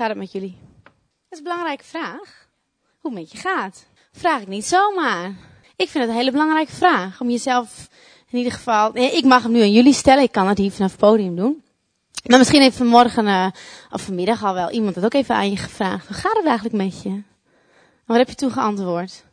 gaat het met jullie? Dat is een belangrijke vraag. Hoe het met je gaat. Vraag ik niet zomaar. Ik vind het een hele belangrijke vraag. Om jezelf in ieder geval... Ik mag hem nu aan jullie stellen. Ik kan het hier vanaf het podium doen. Maar misschien heeft vanmorgen of vanmiddag al wel iemand het ook even aan je gevraagd. Hoe gaat het eigenlijk met je? En wat heb je toen geantwoord?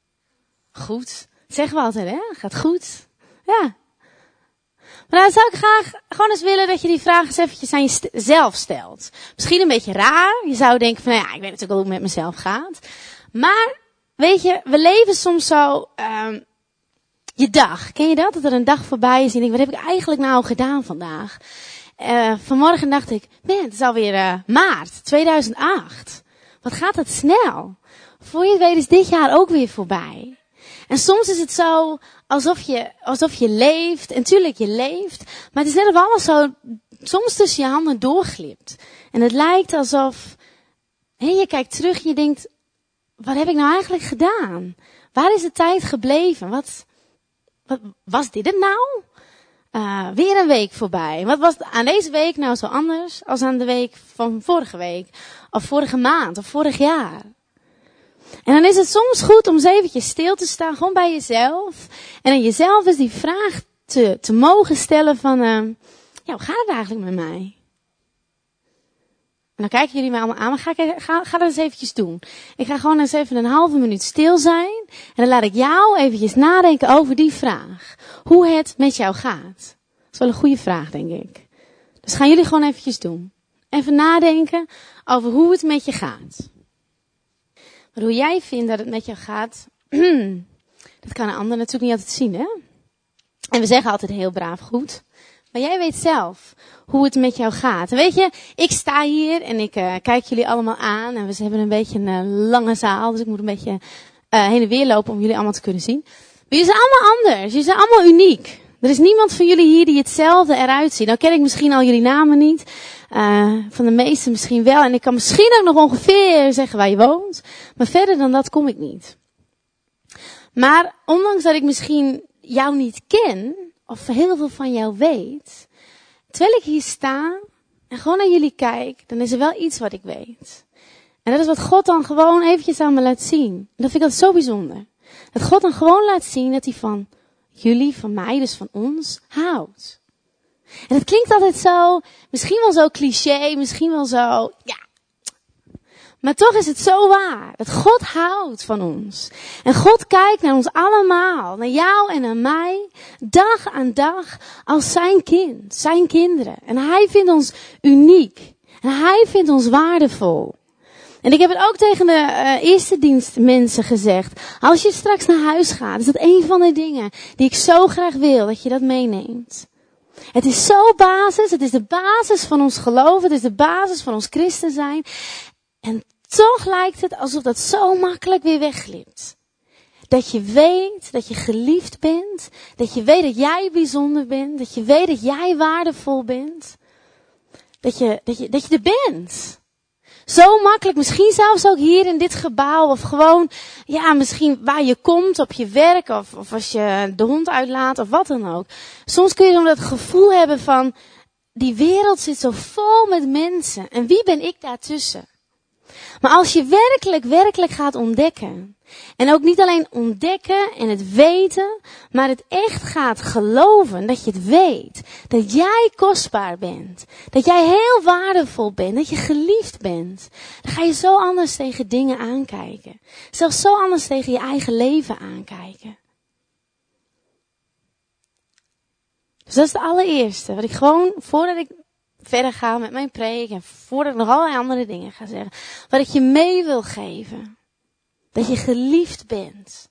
Goed. Dat zeggen we altijd, hè? Gaat goed. Ja. Maar dan zou ik graag gewoon eens willen dat je die vraag eens eventjes aan jezelf stelt. Misschien een beetje raar. Je zou denken van, nou ja, ik weet natuurlijk wel hoe het met mezelf gaat. Maar, weet je, we leven soms zo, je dag. Ken je dat? Dat er een dag voorbij is en je denkt, wat heb ik eigenlijk nou gedaan vandaag? Vanmorgen dacht ik, man, het is alweer maart 2008. Wat gaat het snel? Voor je het weet is dit jaar ook weer voorbij. En soms is het zo alsof je leeft. En tuurlijk, je leeft. Maar het is net of alles zo soms tussen je handen doorglipt. En het lijkt alsof je kijkt terug en je denkt, wat heb ik nou eigenlijk gedaan? Waar is de tijd gebleven? Wat was dit het nou? Weer een week voorbij. Wat was aan deze week nou zo anders als aan de week van vorige week? Of vorige maand of vorig jaar? En dan is het soms goed om eens eventjes stil te staan, gewoon bij jezelf. En aan jezelf eens die vraag te mogen stellen van, hoe gaat het eigenlijk met mij? En dan kijken jullie mij allemaal aan, maar ga dat eens eventjes doen. Ik ga gewoon eens even een halve minuut stil zijn. En dan laat ik jou eventjes nadenken over die vraag. Hoe het met jou gaat. Dat is wel een goede vraag, denk ik. Dus gaan jullie gewoon eventjes doen. Even nadenken over hoe het met je gaat. Maar hoe jij vindt dat het met jou gaat, dat kan een ander natuurlijk niet altijd zien, hè? En we zeggen altijd heel braaf goed. Maar jij weet zelf hoe het met jou gaat. En weet je, ik sta hier en ik kijk jullie allemaal aan. En we hebben een beetje een lange zaal, dus ik moet een beetje heen en weer lopen om jullie allemaal te kunnen zien. Maar jullie zijn allemaal anders. Jullie zijn allemaal uniek. Er is niemand van jullie hier die hetzelfde eruit ziet. Nou ken ik misschien al jullie namen niet. Van de meesten misschien wel. En ik kan misschien ook nog ongeveer zeggen waar je woont. Maar verder dan dat kom ik niet. Maar ondanks dat ik misschien jou niet ken, of heel veel van jou weet, terwijl ik hier sta en gewoon naar jullie kijk, dan is er wel iets wat ik weet. En dat is wat God dan gewoon eventjes aan me laat zien. En dat vind ik altijd zo bijzonder. Dat God dan gewoon laat zien dat hij van jullie, van mij, dus van ons, houdt. En het klinkt altijd zo, misschien wel zo cliché, misschien wel zo, ja. Maar toch is het zo waar, dat God houdt van ons. En God kijkt naar ons allemaal, naar jou en naar mij, dag aan dag, als zijn kind, zijn kinderen. En hij vindt ons uniek. En hij vindt ons waardevol. En ik heb het ook tegen de eerste dienstmensen gezegd. Als je straks naar huis gaat, is dat een van de dingen die ik zo graag wil, dat je dat meeneemt. Het is zo basis, het is de basis van ons geloof, het is de basis van ons christen zijn. En toch lijkt het alsof dat zo makkelijk weer wegglipt. Dat je weet dat je geliefd bent, dat je weet dat jij bijzonder bent, dat je weet dat jij waardevol bent. Dat je er bent. Zo makkelijk, misschien zelfs ook hier in dit gebouw of gewoon, ja, misschien waar je komt op je werk of als je de hond uitlaat of wat dan ook. Soms kun je dan dat gevoel hebben van, die wereld zit zo vol met mensen en wie ben ik daartussen? Maar als je werkelijk gaat ontdekken, en ook niet alleen ontdekken en het weten, maar het echt gaat geloven, dat je het weet, dat jij kostbaar bent, dat jij heel waardevol bent, dat je geliefd bent, dan ga je zo anders tegen dingen aankijken. Zelfs zo anders tegen je eigen leven aankijken. Dus dat is het allereerste, wat ik gewoon, voordat ik verder ga met mijn preek en voordat ik nog allerlei andere dingen ga zeggen, wat ik je mee wil geven. Dat je geliefd bent.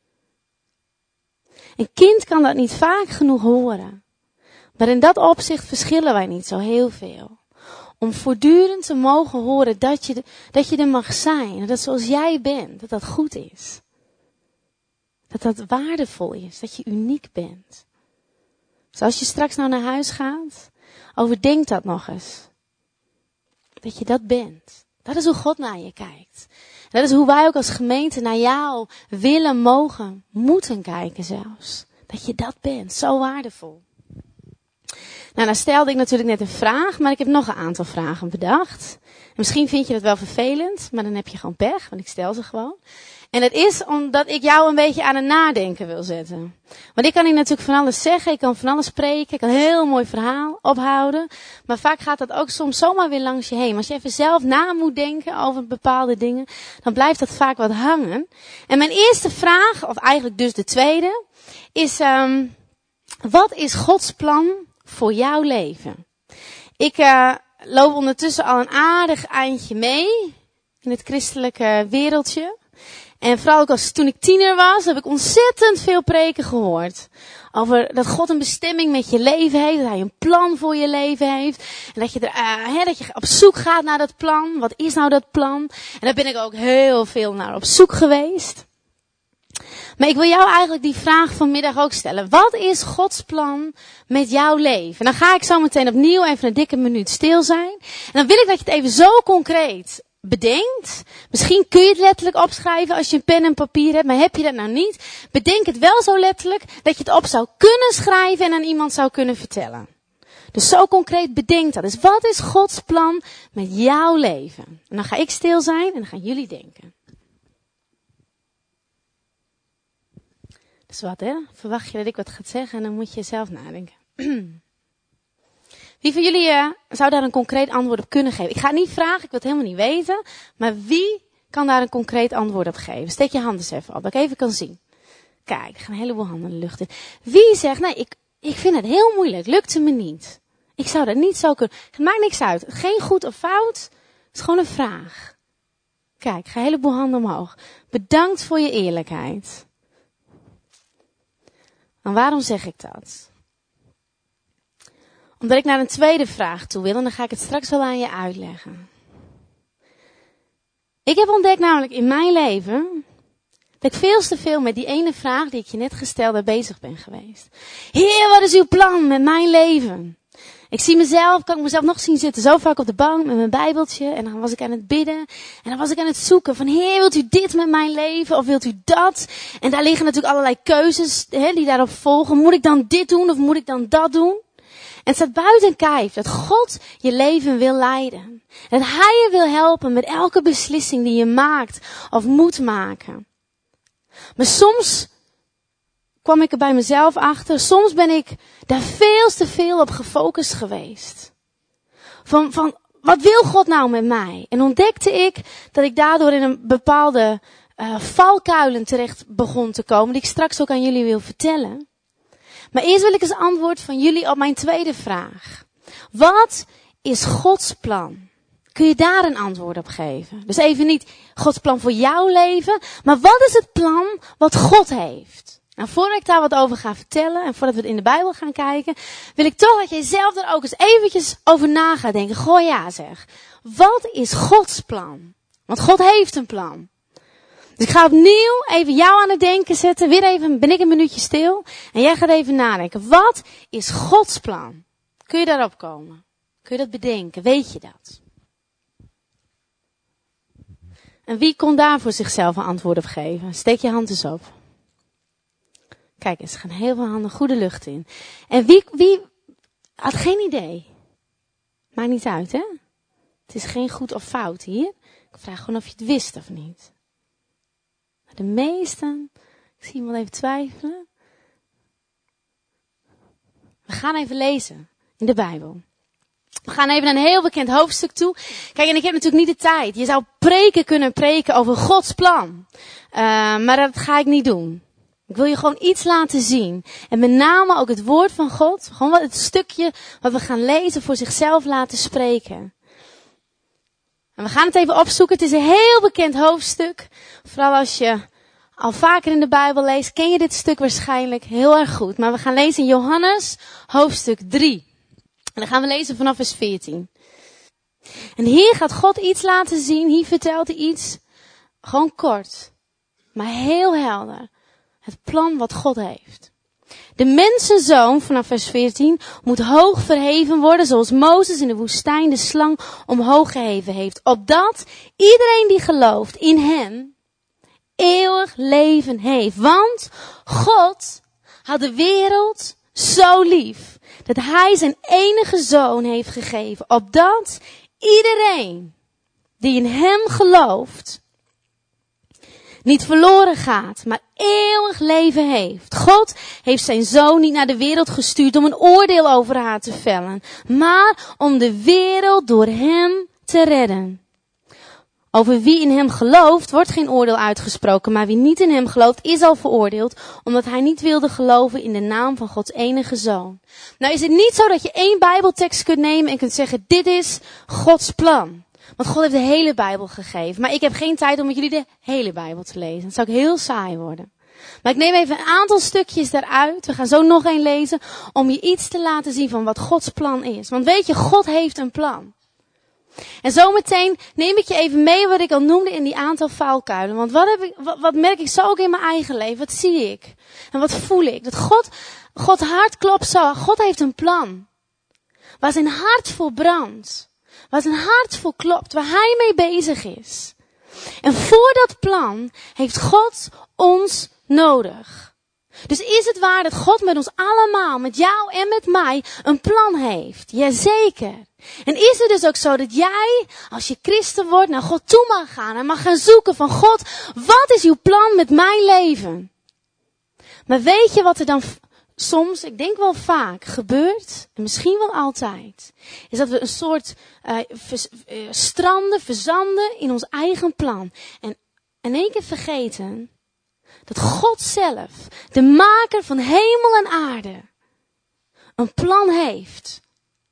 Een kind kan dat niet vaak genoeg horen. Maar in dat opzicht verschillen wij niet zo heel veel. Om voortdurend te mogen horen dat je er mag zijn. Dat zoals jij bent, dat goed is. Dat waardevol is, dat je uniek bent. Dus als je straks nou naar huis gaat, overdenk dat nog eens. Dat je dat bent. Dat is hoe God naar je kijkt. Dat is hoe wij ook als gemeente naar jou willen, mogen, moeten kijken zelfs. Dat je dat bent, zo waardevol. Nou, dan stelde ik natuurlijk net een vraag, maar ik heb nog een aantal vragen bedacht. En misschien vind je dat wel vervelend, maar dan heb je gewoon pech, want ik stel ze gewoon. En het is omdat ik jou een beetje aan het nadenken wil zetten. Want ik kan hier natuurlijk van alles zeggen, ik kan van alles spreken, ik kan een heel mooi verhaal ophouden. Maar vaak gaat dat ook soms zomaar weer langs je heen. Maar als je even zelf na moet denken over bepaalde dingen, dan blijft dat vaak wat hangen. En mijn eerste vraag, of eigenlijk dus de tweede, is wat is Gods plan voor jouw leven? Ik loop ondertussen al een aardig eindje mee in het christelijke wereldje. En vooral ook toen ik tiener was, heb ik ontzettend veel preken gehoord. Over dat God een bestemming met je leven heeft, dat hij een plan voor je leven heeft. En dat je op zoek gaat naar dat plan. Wat is nou dat plan? En daar ben ik ook heel veel naar op zoek geweest. Maar ik wil jou eigenlijk die vraag vanmiddag ook stellen. Wat is Gods plan met jouw leven? En dan ga ik zo meteen opnieuw even een dikke minuut stil zijn. En dan wil ik dat je het even zo concreet bedenkt. Misschien kun je het letterlijk opschrijven als je een pen en papier hebt, maar heb je dat nou niet? Bedenk het wel zo letterlijk dat je het op zou kunnen schrijven en aan iemand zou kunnen vertellen. Dus zo concreet bedenk dat. Dus wat is Gods plan met jouw leven? En dan ga ik stil zijn en dan gaan jullie denken. Dus wat, hè? Verwacht je dat ik wat ga zeggen en dan moet je zelf nadenken. Wie van jullie zou daar een concreet antwoord op kunnen geven? Ik ga het niet vragen, ik wil het helemaal niet weten. Maar wie kan daar een concreet antwoord op geven? Steek je hand eens even op, dat ik even kan zien. Kijk, er gaan een heleboel handen de lucht in. Wie zegt, nee, ik vind het heel moeilijk, lukt het me niet. Ik zou dat niet zo kunnen. Het maakt niks uit. Geen goed of fout, het is gewoon een vraag. Kijk, ga een heleboel handen omhoog. Bedankt voor je eerlijkheid. En waarom zeg ik dat? Omdat ik naar een tweede vraag toe wil en dan ga ik het straks wel aan je uitleggen. Ik heb ontdekt namelijk in mijn leven dat ik veel te veel met die ene vraag die ik je net gesteld heb bezig ben geweest. Heer, wat is uw plan met mijn leven? Kan ik mezelf nog zien zitten zo vaak op de bank met mijn bijbeltje en dan was ik aan het bidden en dan was ik aan het zoeken van Heer, wilt u dit met mijn leven of wilt u dat? En daar liggen natuurlijk allerlei keuzes die daarop volgen. Moet ik dan dit doen of moet ik dan dat doen? En het staat buiten kijf dat God je leven wil leiden. Dat hij je wil helpen met elke beslissing die je maakt of moet maken. Maar soms kwam ik er bij mezelf achter. Soms ben ik daar veel te veel op gefocust geweest. Van wat wil God nou met mij? En ontdekte ik dat ik daardoor in een bepaalde valkuilen terecht begon te komen. Die ik straks ook aan jullie wil vertellen. Maar eerst wil ik eens antwoord van jullie op mijn tweede vraag. Wat is Gods plan? Kun je daar een antwoord op geven? Dus even niet Gods plan voor jouw leven, maar wat is het plan wat God heeft? Nou, voordat ik daar wat over ga vertellen en voordat we het in de Bijbel gaan kijken, wil ik toch dat jij zelf er ook eens eventjes over na gaat denken. Goh ja zeg, wat is Gods plan? Want God heeft een plan. Dus ik ga opnieuw even jou aan het denken zetten. Weer even, ben ik een minuutje stil. En jij gaat even nadenken. Wat is Gods plan? Kun je daarop komen? Kun je dat bedenken? Weet je dat? En wie kon daar voor zichzelf een antwoord op geven? Steek je hand eens op. Kijk eens, er gaan heel veel handen goede lucht in. En wie had geen idee? Maakt niet uit, hè? Het is geen goed of fout hier. Ik vraag gewoon of je het wist of niet. De meesten, ik zie iemand even twijfelen. We gaan even lezen in de Bijbel. We gaan even naar een heel bekend hoofdstuk toe. Kijk, en ik heb natuurlijk niet de tijd. Je zou kunnen preken over Gods plan. Maar dat ga ik niet doen. Ik wil je gewoon iets laten zien. En met name ook het woord van God. Gewoon het stukje wat we gaan lezen voor zichzelf laten spreken. En we gaan het even opzoeken. Het is een heel bekend hoofdstuk. Vooral als je al vaker in de Bijbel leest, ken je dit stuk waarschijnlijk heel erg goed. Maar we gaan lezen in Johannes hoofdstuk 3. En dan gaan we lezen vanaf vers 14. En hier gaat God iets laten zien. Hier vertelt hij iets. Gewoon kort. Maar heel helder. Het plan wat God heeft. De mensenzoon, vanaf vers 14, moet hoog verheven worden, zoals Mozes in de woestijn de slang omhoog geheven heeft. Opdat iedereen die gelooft in hem eeuwig leven heeft. Want God had de wereld zo lief, dat hij zijn enige zoon heeft gegeven, opdat iedereen die in hem gelooft niet verloren gaat, maar eeuwig leven heeft. God heeft zijn zoon niet naar de wereld gestuurd om een oordeel over haar te vellen, maar om de wereld door hem te redden. Over wie in hem gelooft wordt geen oordeel uitgesproken, maar wie niet in hem gelooft is al veroordeeld, omdat hij niet wilde geloven in de naam van Gods enige zoon. Nou is het niet zo dat je één Bijbeltekst kunt nemen en kunt zeggen, dit is Gods plan. Want God heeft de hele Bijbel gegeven. Maar ik heb geen tijd om met jullie de hele Bijbel te lezen. Dat zou ook heel saai worden. Maar ik neem even een aantal stukjes daaruit. We gaan zo nog één lezen. Om je iets te laten zien van wat Gods plan is. Want weet je, God heeft een plan. En zometeen neem ik je even mee wat ik al noemde in die aantal valkuilen. Want wat merk ik zo ook in mijn eigen leven? Wat zie ik? En wat voel ik? Dat God hart klopt zo. God heeft een plan. Waar zijn hart voor brandt. Waar zijn hart voor klopt. Waar hij mee bezig is. En voor dat plan heeft God ons nodig. Dus is het waar dat God met ons allemaal, met jou en met mij, een plan heeft? Jazeker. En is het dus ook zo dat jij, als je christen wordt, naar God toe mag gaan en mag gaan zoeken van God, wat is uw plan met mijn leven? Maar weet je wat er dan soms, ik denk wel vaak, gebeurt, en misschien wel altijd, is dat we een soort stranden, verzanden in ons eigen plan. En in één keer vergeten dat God zelf, de maker van hemel en aarde, een plan heeft.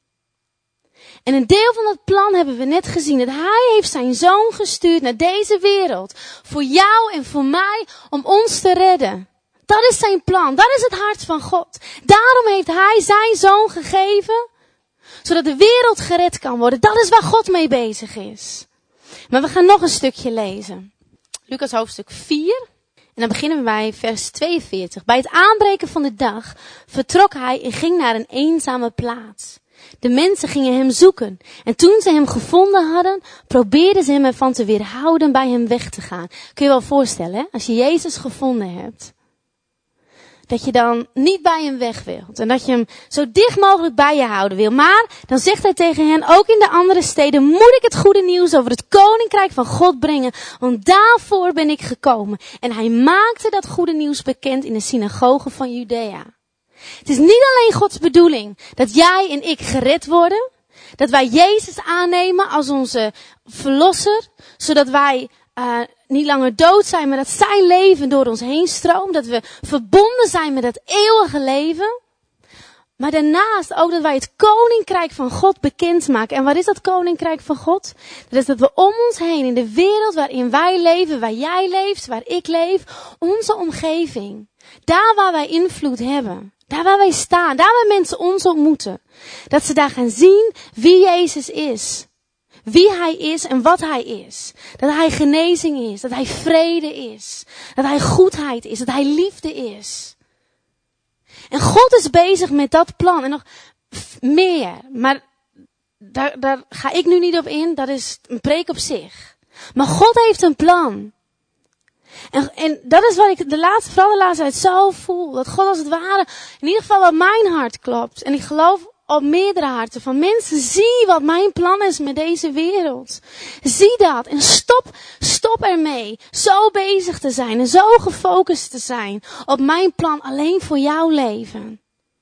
En een deel van dat plan hebben we net gezien. Dat hij heeft zijn zoon gestuurd naar deze wereld. Voor jou en voor mij om ons te redden. Dat is zijn plan. Dat is het hart van God. Daarom heeft hij zijn zoon gegeven. Zodat de wereld gered kan worden. Dat is waar God mee bezig is. Maar we gaan nog een stukje lezen. Lucas hoofdstuk 4. En dan beginnen we bij vers 42. Bij het aanbreken van de dag vertrok hij en ging naar een eenzame plaats. De mensen gingen hem zoeken. En toen ze hem gevonden hadden, probeerden ze hem ervan te weerhouden bij hem weg te gaan. Kun je wel voorstellen, hè? Als je Jezus gevonden hebt, dat je dan niet bij hem weg wilt. En dat je hem zo dicht mogelijk bij je houden wil. Maar dan zegt hij tegen hen, ook in de andere steden moet ik het goede nieuws over het koninkrijk van God brengen. Want daarvoor ben ik gekomen. En hij maakte dat goede nieuws bekend in de synagogen van Judea. Het is niet alleen Gods bedoeling dat jij en ik gered worden. Dat wij Jezus aannemen als onze verlosser. Zodat wij niet langer dood zijn, maar dat zijn leven door ons heen stroomt. Dat we verbonden zijn met dat eeuwige leven. Maar daarnaast ook dat wij het koninkrijk van God bekendmaken. En wat is dat koninkrijk van God? Dat is dat we om ons heen, in de wereld waarin wij leven, waar jij leeft, waar ik leef, onze omgeving. Daar waar wij invloed hebben. Daar waar wij staan. Daar waar mensen ons ontmoeten. Dat ze daar gaan zien wie Jezus is. Wie hij is en wat hij is. Dat hij genezing is. Dat hij vrede is. Dat hij goedheid is. Dat hij liefde is. En God is bezig met dat plan. En nog meer. Maar daar ga ik nu niet op in. Dat is een preek op zich. Maar God heeft een plan. En dat is wat ik vooral de laatste tijd zo voel. Dat God als het ware, in ieder geval wat mijn hart klopt. En ik geloof op meerdere harten van mensen. Zie wat mijn plan is met deze wereld. Zie dat. En stop ermee. Zo bezig te zijn. En zo gefocust te zijn op mijn plan alleen voor jouw leven.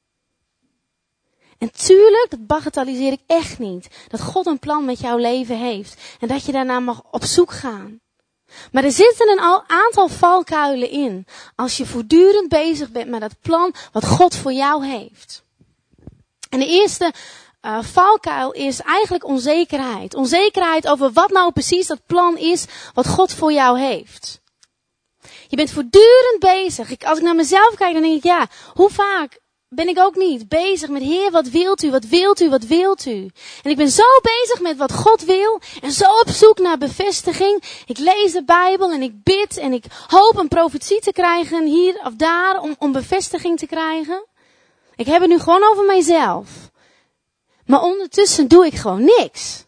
En tuurlijk, dat bagatelliseer ik echt niet. Dat God een plan met jouw leven heeft. En dat je daarna mag op zoek gaan. Maar er zitten een aantal valkuilen in. Als je voortdurend bezig bent met dat plan wat God voor jou heeft. En de eerste valkuil is eigenlijk onzekerheid. Onzekerheid over wat nou precies dat plan is wat God voor jou heeft. Je bent voortdurend bezig. Als ik naar mezelf kijk, dan denk ik, ja, hoe vaak ben ik ook niet bezig met, Heer, wat wilt u, wat wilt u, wat wilt u? En ik ben zo bezig met wat God wil en zo op zoek naar bevestiging. Ik lees de Bijbel en ik bid en ik hoop een profetie te krijgen hier of daar om bevestiging te krijgen. Ik heb het nu gewoon over mijzelf. Maar ondertussen doe ik gewoon niks.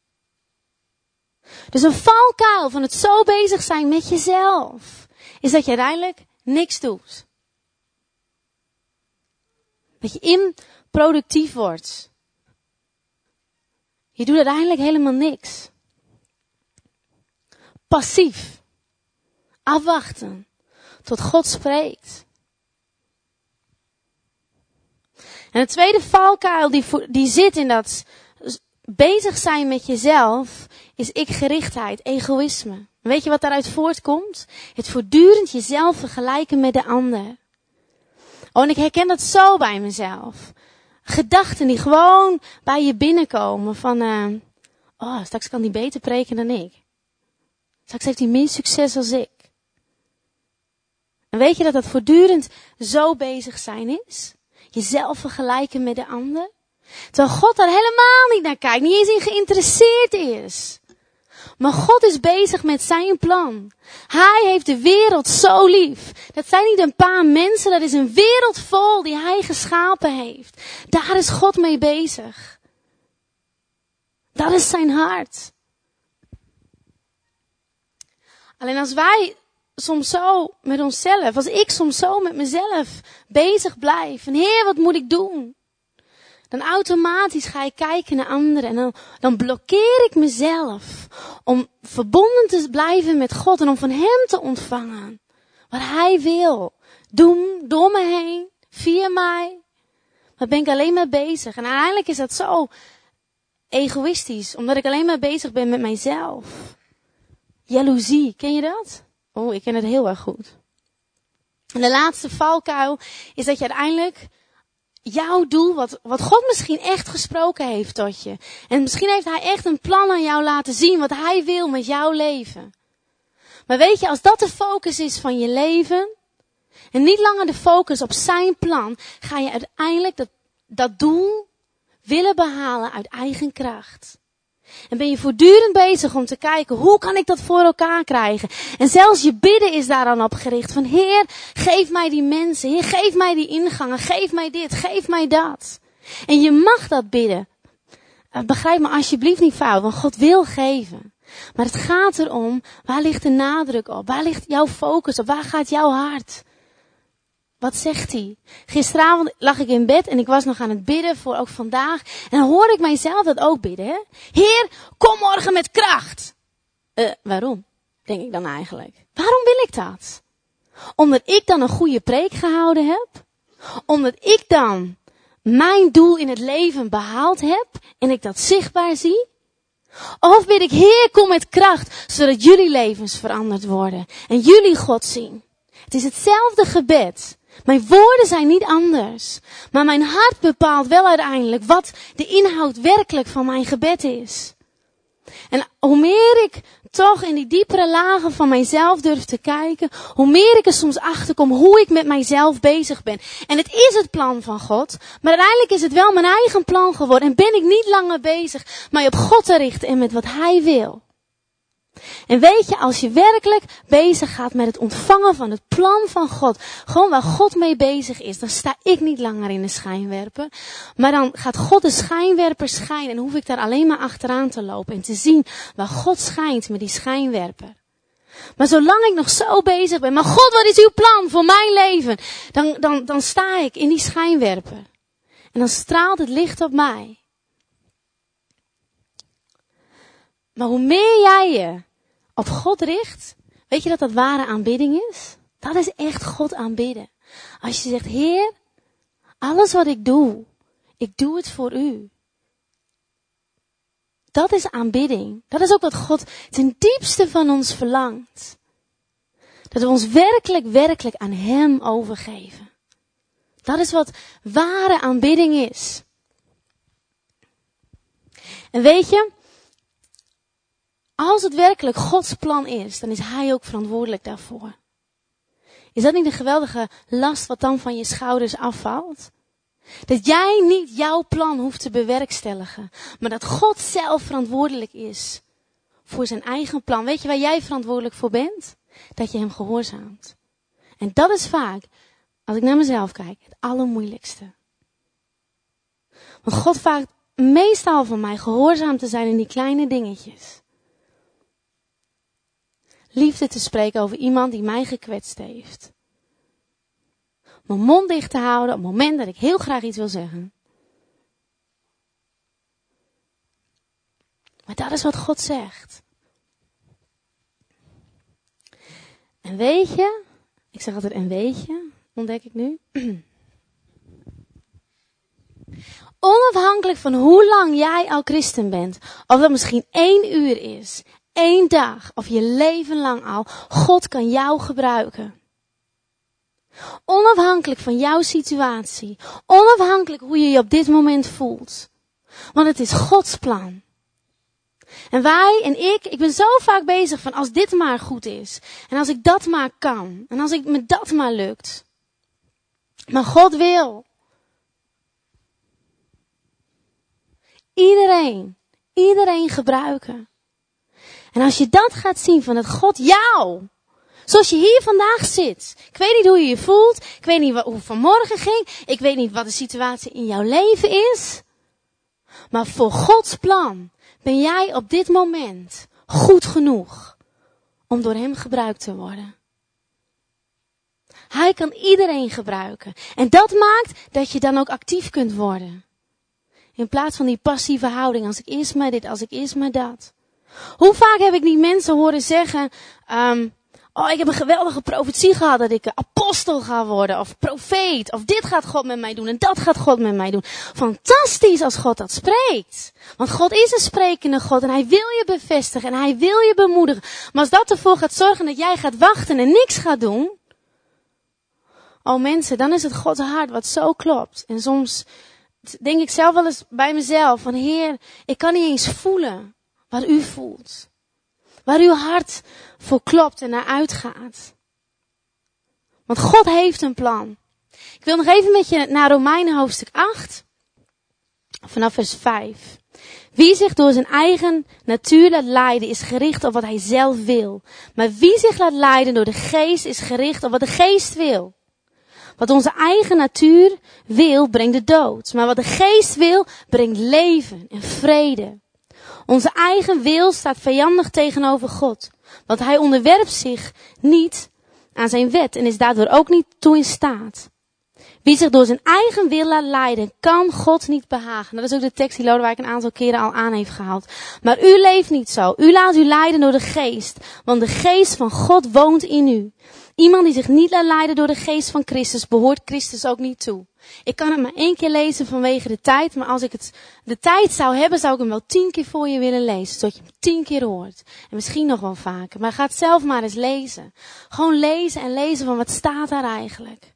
Dus een valkuil van het zo bezig zijn met jezelf is dat je uiteindelijk niks doet. Dat je in productief wordt. Je doet uiteindelijk helemaal niks. Passief. Afwachten. Tot God spreekt. En de tweede valkuil die zit in dat bezig zijn met jezelf, is ikgerichtheid, egoïsme. Weet je wat daaruit voortkomt? Het voortdurend jezelf vergelijken met de ander. Oh, en ik herken dat zo bij mezelf. Gedachten die gewoon bij je binnenkomen van, straks kan die beter preken dan ik. Straks heeft hij meer succes als ik. En weet je dat voortdurend zo bezig zijn is? Jezelf vergelijken met de ander. Terwijl God daar helemaal niet naar kijkt, niet eens in geïnteresseerd is. Maar God is bezig met zijn plan. Hij heeft de wereld zo lief. Dat zijn niet een paar mensen, dat is een wereld vol die hij geschapen heeft. Daar is God mee bezig. Dat is zijn hart. Alleen als wij soms zo met onszelf, als ik soms zo met mezelf bezig blijf. En Heer, wat moet ik doen? Dan automatisch ga ik kijken naar anderen. En dan blokkeer ik mezelf om verbonden te blijven met God. En om van hem te ontvangen. Wat hij wil. Doen door me heen. Via mij. Daar ben ik alleen maar bezig. En uiteindelijk is dat zo egoïstisch. Omdat ik alleen maar bezig ben met mijzelf. Jaloezie. Ken je dat? Oh, ik ken het heel erg goed. En de laatste valkuil is dat je uiteindelijk jouw doel, wat God misschien echt gesproken heeft tot je. En misschien heeft hij echt een plan aan jou laten zien wat hij wil met jouw leven. Maar weet je, als dat de focus is van je leven, en niet langer de focus op zijn plan, ga je uiteindelijk dat doel willen behalen uit eigen kracht. En ben je voortdurend bezig om te kijken, hoe kan ik dat voor elkaar krijgen? En zelfs je bidden is daar dan op gericht. Van Heer, geef mij die mensen. Heer, geef mij die ingangen. Geef mij dit, geef mij dat. En je mag dat bidden. Begrijp me alsjeblieft niet fout, want God wil geven. Maar het gaat erom, waar ligt de nadruk op? Waar ligt jouw focus op? Waar gaat jouw hart? Wat zegt hij? Gisteravond lag ik in bed en ik was nog aan het bidden voor ook vandaag. En dan hoorde ik mijzelf dat ook bidden. Hè? Heer, kom morgen met kracht. Waarom? Denk ik dan eigenlijk. Waarom wil ik dat? Omdat ik dan een goede preek gehouden heb? Omdat ik dan mijn doel in het leven behaald heb en ik dat zichtbaar zie? Of bid ik, Heer, kom met kracht, zodat jullie levens veranderd worden en jullie God zien? Het is hetzelfde gebed. Mijn woorden zijn niet anders. Maar mijn hart bepaalt wel uiteindelijk wat de inhoud werkelijk van mijn gebed is. En hoe meer ik toch in die diepere lagen van mijzelf durf te kijken, hoe meer ik er soms achter kom hoe ik met mijzelf bezig ben. En het is het plan van God, maar uiteindelijk is het wel mijn eigen plan geworden. En ben ik niet langer bezig mij op God te richten en met wat hij wil. En weet je, als je werkelijk bezig gaat met het ontvangen van het plan van God, gewoon waar God mee bezig is, dan sta ik niet langer in de schijnwerper. Maar dan gaat God de schijnwerper schijnen en hoef ik daar alleen maar achteraan te lopen en te zien waar God schijnt met die schijnwerper. Maar zolang ik nog zo bezig ben, maar God, wat is uw plan voor mijn leven? Dan sta ik in die schijnwerper. En dan straalt het licht op mij. Maar hoe meer jij je op God richt, weet je dat ware aanbidding is? Dat is echt God aanbidden. Als je zegt, Heer, alles wat ik doe het voor u. Dat is aanbidding. Dat is ook wat God ten diepste van ons verlangt. Dat we ons werkelijk aan hem overgeven. Dat is wat ware aanbidding is. En weet je, als het werkelijk Gods plan is, dan is hij ook verantwoordelijk daarvoor. Is dat niet een geweldige last wat dan van je schouders afvalt? Dat jij niet jouw plan hoeft te bewerkstelligen, maar dat God zelf verantwoordelijk is voor zijn eigen plan. Weet je waar jij verantwoordelijk voor bent? Dat je hem gehoorzaamt. En dat is vaak, als ik naar mezelf kijk, het allermoeilijkste. Want God vraagt meestal van mij gehoorzaam te zijn in die kleine dingetjes. Liefde te spreken over iemand die mij gekwetst heeft. Mijn mond dicht te houden op het moment dat ik heel graag iets wil zeggen. Maar dat is wat God zegt. En weet je, ik zeg altijd en weet je, ontdek ik nu. Onafhankelijk van hoe lang jij al christen bent, of dat misschien 1 uur is, 1 dag, of je leven lang al, God kan jou gebruiken. Onafhankelijk van jouw situatie, onafhankelijk hoe je je op dit moment voelt. Want het is Gods plan. En wij en ik ben zo vaak bezig van als dit maar goed is. En als ik dat maar kan. En als me dat maar lukt. Maar God wil. Iedereen gebruiken. En als je dat gaat zien van dat God jou, zoals je hier vandaag zit. Ik weet niet hoe je je voelt. Ik weet niet hoe het vanmorgen ging. Ik weet niet wat de situatie in jouw leven is. Maar voor Gods plan ben jij op dit moment goed genoeg om door hem gebruikt te worden. Hij kan iedereen gebruiken. En dat maakt dat je dan ook actief kunt worden. In plaats van die passieve houding. Als ik eerst maar dit, als ik eerst maar dat. Hoe vaak heb ik niet mensen horen zeggen, ik heb een geweldige profetie gehad dat ik apostel ga worden. Of profeet. Of dit gaat God met mij doen en dat gaat God met mij doen. Fantastisch als God dat spreekt. Want God is een sprekende God en hij wil je bevestigen en hij wil je bemoedigen. Maar als dat ervoor gaat zorgen dat jij gaat wachten en niks gaat doen. Oh mensen, dan is het Gods hart wat zo klopt. En soms denk ik zelf wel eens bij mezelf van Heer, ik kan niet eens voelen wat u voelt. Waar uw hart voor klopt en naar uitgaat. Want God heeft een plan. Ik wil nog even met je naar Romeinen hoofdstuk 8. Vanaf vers 5. Wie zich door zijn eigen natuur laat leiden is gericht op wat hij zelf wil. Maar wie zich laat leiden door de geest is gericht op wat de geest wil. Wat onze eigen natuur wil, brengt de dood. Maar wat de geest wil, brengt leven en vrede. Onze eigen wil staat vijandig tegenover God. Want hij onderwerpt zich niet aan zijn wet en is daardoor ook niet toe in staat. Wie zich door zijn eigen wil laat leiden, kan God niet behagen. Dat is ook de tekst die Lodewijk een aantal keren al aan heeft gehaald. Maar u leeft niet zo. U laat u leiden door de geest. Want de geest van God woont in u. Iemand die zich niet laat leiden door de geest van Christus, behoort Christus ook niet toe. Ik kan het maar 1 keer lezen vanwege de tijd, maar als ik de tijd zou hebben, zou ik hem wel 10 keer voor je willen lezen, zodat je hem 10 keer hoort. En misschien nog wel vaker, maar ga het zelf maar eens lezen. Gewoon lezen en lezen van wat staat daar eigenlijk.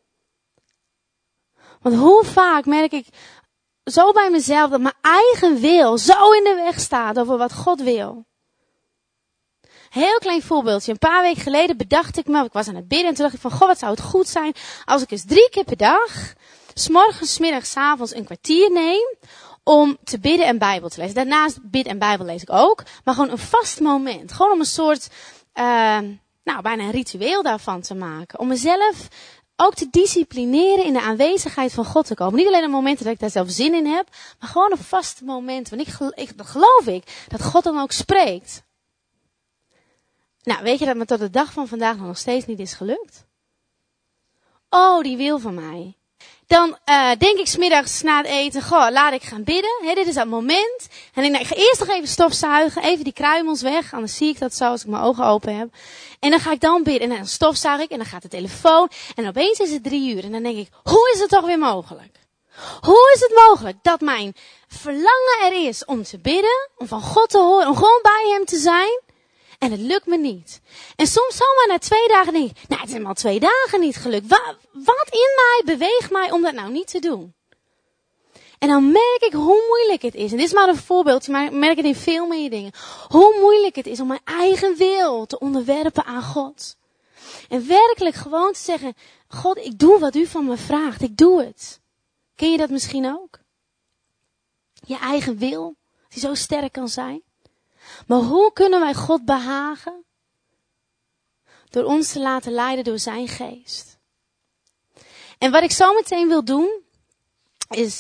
Want hoe vaak merk ik zo bij mezelf dat mijn eigen wil zo in de weg staat over wat God wil. Heel klein voorbeeldje. Een paar weken geleden bedacht ik me, ik was aan het bidden en toen dacht ik van, goh, wat zou het goed zijn als ik eens 3 keer per dag, 's morgens, 's middags, 's avonds een kwartier neem om te bidden en Bijbel te lezen. Daarnaast bid en Bijbel lees ik ook, maar gewoon een vast moment. Gewoon om een soort, bijna een ritueel daarvan te maken. Om mezelf ook te disciplineren in de aanwezigheid van God te komen. Niet alleen op momenten dat ik daar zelf zin in heb, maar gewoon op vaste momenten. Want dat geloof ik, dat God dan ook spreekt. Nou, weet je dat me tot de dag van vandaag nog steeds niet is gelukt? Oh, die wil van mij. Dan denk ik 's middags na het eten, goh, laat ik gaan bidden. Dit is dat moment. En ik ga eerst nog even stofzuigen, even die kruimels weg. Anders zie ik dat zo als ik mijn ogen open heb. En dan ga ik dan bidden en dan stofzuig ik en dan gaat de telefoon. En opeens is het 3 uur en dan denk ik, hoe is het toch weer mogelijk? Hoe is het mogelijk dat mijn verlangen er is om te bidden, om van God te horen, om gewoon bij hem te zijn? En het lukt me niet. En soms zomaar na 2 dagen denk ik, het is me al 2 dagen niet gelukt. Wat in mij beweegt mij om dat nou niet te doen? En dan merk ik hoe moeilijk het is. En dit is maar een voorbeeldje, maar ik merk het in veel meer dingen. Hoe moeilijk het is om mijn eigen wil te onderwerpen aan God. En werkelijk gewoon te zeggen, God, ik doe wat u van me vraagt. Ik doe het. Ken je dat misschien ook? Je eigen wil, die zo sterk kan zijn. Maar hoe kunnen wij God behagen? Door ons te laten leiden door zijn geest. En wat ik zo meteen wil doen, is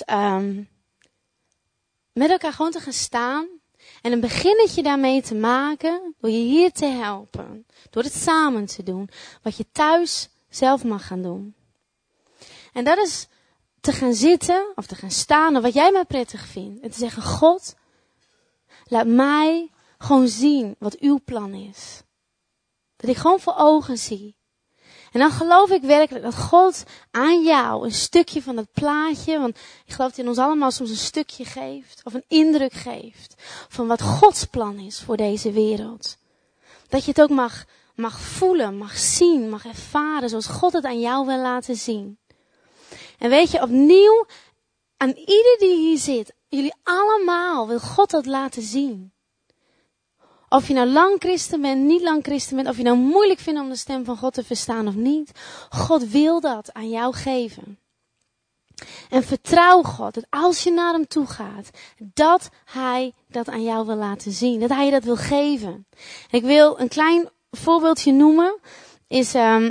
met elkaar gewoon te gaan staan. En een beginnetje daarmee te maken, door je hier te helpen. Door het samen te doen, wat je thuis zelf mag gaan doen. En dat is te gaan zitten, of te gaan staan, of wat jij maar prettig vindt. En te zeggen, God, laat mij gewoon zien wat uw plan is. Dat ik gewoon voor ogen zie. En dan geloof ik werkelijk dat God aan jou een stukje van dat plaatje, want ik geloof dat hij ons allemaal soms een stukje geeft, of een indruk geeft, van wat Gods plan is voor deze wereld. Dat je het ook mag voelen, mag zien, mag ervaren, zoals God het aan jou wil laten zien. En weet je, opnieuw, aan ieder die hier zit, jullie allemaal, wil God dat laten zien. Of je nou lang christen bent, niet lang christen bent, of je nou moeilijk vindt om de stem van God te verstaan of niet. God wil dat aan jou geven. En vertrouw God, dat als je naar hem toe gaat, dat hij dat aan jou wil laten zien. Dat hij je dat wil geven. En ik wil een klein voorbeeldje noemen. Is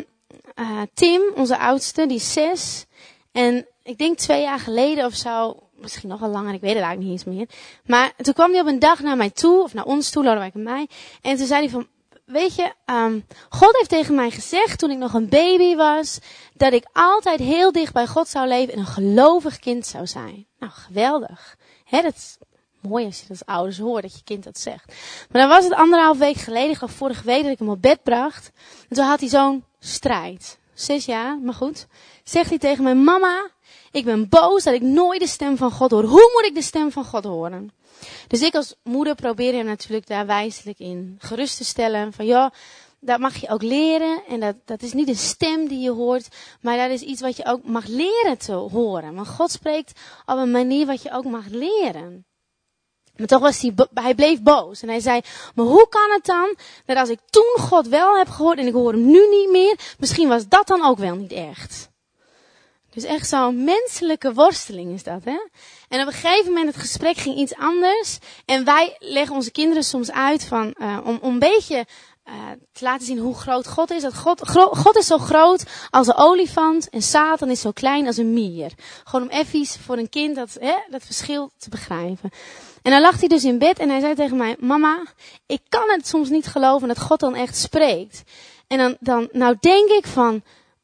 Tim, onze oudste, die is 6. En ik denk 2 jaar geleden of zo, misschien nog wel langer, ik weet het eigenlijk niet eens meer. Maar toen kwam hij op een dag naar mij toe, of naar ons toe, Lodewijk en mij. En toen zei hij van, weet je, God heeft tegen mij gezegd toen ik nog een baby was, dat ik altijd heel dicht bij God zou leven en een gelovig kind zou zijn. Nou, geweldig. Hè, dat is mooi als je dat als ouders hoort, dat je kind dat zegt. Maar dan was het 1,5 week geleden, ik geloof vorige week, dat ik hem op bed bracht. En toen had hij zo'n strijd. 6 jaar, maar goed. Zegt hij tegen mij, mama, ik ben boos dat ik nooit de stem van God hoor. Hoe moet ik de stem van God horen? Dus ik als moeder probeer hem natuurlijk daar wijselijk in gerust te stellen. Van joh, dat mag je ook leren. En dat is niet een stem die je hoort. Maar dat is iets wat je ook mag leren te horen. Want God spreekt op een manier wat je ook mag leren. Maar toch was hij bleef boos. En hij zei, maar hoe kan het dan dat als ik toen God wel heb gehoord en ik hoor hem nu niet meer, misschien was dat dan ook wel niet echt. Dus echt zo'n menselijke worsteling is dat, hè. En op een gegeven moment, het gesprek ging iets anders. En wij leggen onze kinderen soms uit van, om een beetje te laten zien hoe groot God is. Dat God is zo groot als een olifant en Satan is zo klein als een mier. Gewoon om even voor een kind dat verschil te begrijpen. En dan lag hij dus in bed en hij zei tegen mij, mama, ik kan het soms niet geloven dat God dan echt spreekt. En dan nou denk ik van,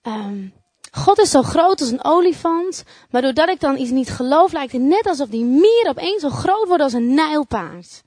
God is zo groot als een olifant, maar doordat ik dan iets niet geloof, lijkt het net alsof die mier opeens zo groot wordt als een nijlpaard.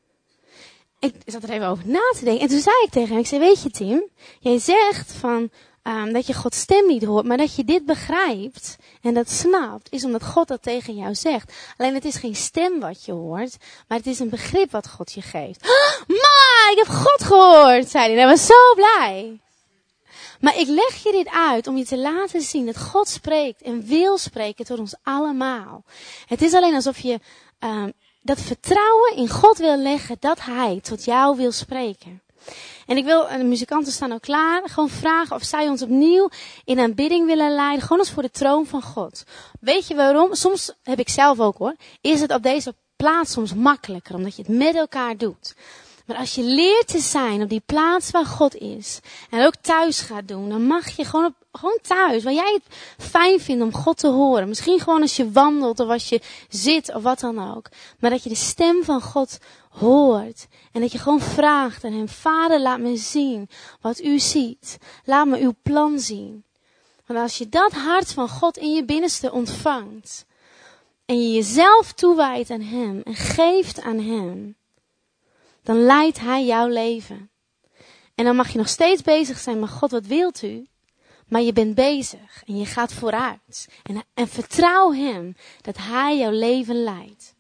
Ik zat er even over na te denken. En toen zei ik tegen hem, ik zei, weet je Tim, jij zegt van dat je Gods stem niet hoort, maar dat je dit begrijpt en dat snapt, is omdat God dat tegen jou zegt. Alleen het is geen stem wat je hoort, maar het is een begrip wat God je geeft. Ma, ik heb God gehoord, zei hij. Hij was zo blij. Maar ik leg je dit uit om je te laten zien dat God spreekt en wil spreken tot ons allemaal. Het is alleen alsof je dat vertrouwen in God wil leggen dat hij tot jou wil spreken. En ik wil, de muzikanten staan al klaar, gewoon vragen of zij ons opnieuw in aanbidding willen leiden. Gewoon als voor de troon van God. Weet je waarom? Soms heb ik zelf ook hoor. Is het op deze plaats soms makkelijker, omdat je het met elkaar doet. Maar als je leert te zijn op die plaats waar God is. En ook thuis gaat doen. Dan mag je gewoon thuis. Waar jij het fijn vindt om God te horen. Misschien gewoon als je wandelt of als je zit of wat dan ook. Maar dat je de stem van God hoort. En dat je gewoon vraagt aan hem. Vader, laat me zien wat u ziet. Laat me uw plan zien. Want als je dat hart van God in je binnenste ontvangt. En je jezelf toewijdt aan hem. En geeft aan hem. Dan leidt hij jouw leven. En dan mag je nog steeds bezig zijn met God, wat wilt u? Maar je bent bezig en je gaat vooruit. En vertrouw hem dat hij jouw leven leidt.